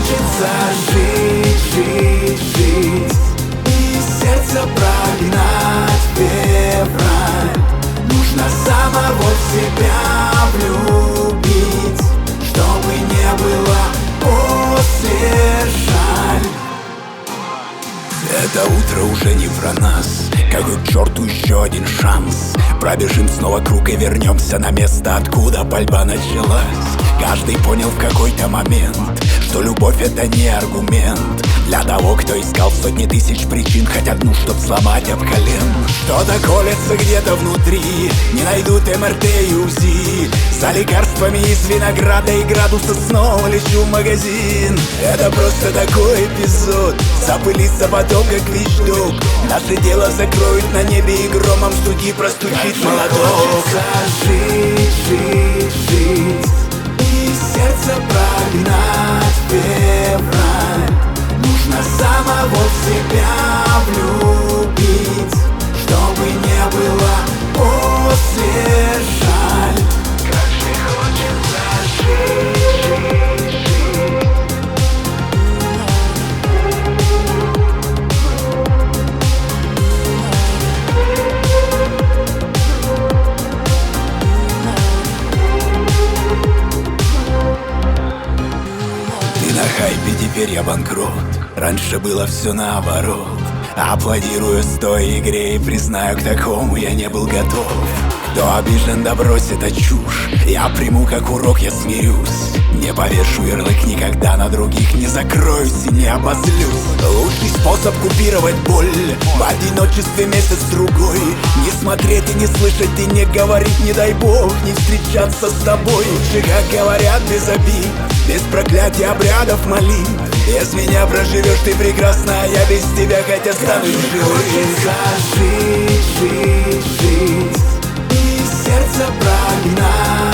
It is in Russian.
хочется жить, жить, жить, и сердце прогнать февраль. Нужно самого в себя влюбить, чтобы не было после жаль. Это утро уже не про нас. Какой к черту еще один шанс? Пробежим снова круг и вернемся на место, откуда пальба началась. Каждый понял в какой-то момент, что любовь это не аргумент для того, кто искал сотни тысяч причин, хоть одну, чтоб сломать об колен. Что-то колется где-то внутри, не найдут МРТ и УЗИ. За лекарствами из винограда и градуса снова лечу в магазин. Это просто такой эпизод, запылится потом как вещдок. Наше дело закроют на небе и громом судьи простучит молоток. Жить, жить, жить, и сердце прогнать февраль. Нужно самого в себя влюбить, чтобы не было после жаль. Как же хочется жить, жить, жить. Ты на хайпе, теперь я банкрот. Раньше было все наоборот. Аплодирую стоя игре и признаю, к такому я не был готов. Кто обижен, да брось, это чушь. Я приму как урок, я смирюсь. Не повешу ярлык никогда на других, не закроюсь и не обозлюсь. Лучший способ купировать боль в одиночестве месяц-другой. Не смотреть и не слышать и не говорить, не дай бог, не встречаться с тобой. Лучше, как говорят, без обид, без проклятий, обрядов, молитв. Без меня проживешь ты прекрасно, а я без тебя хоть останусь живым. Хочется жить, жить, жить, и сердце прогнать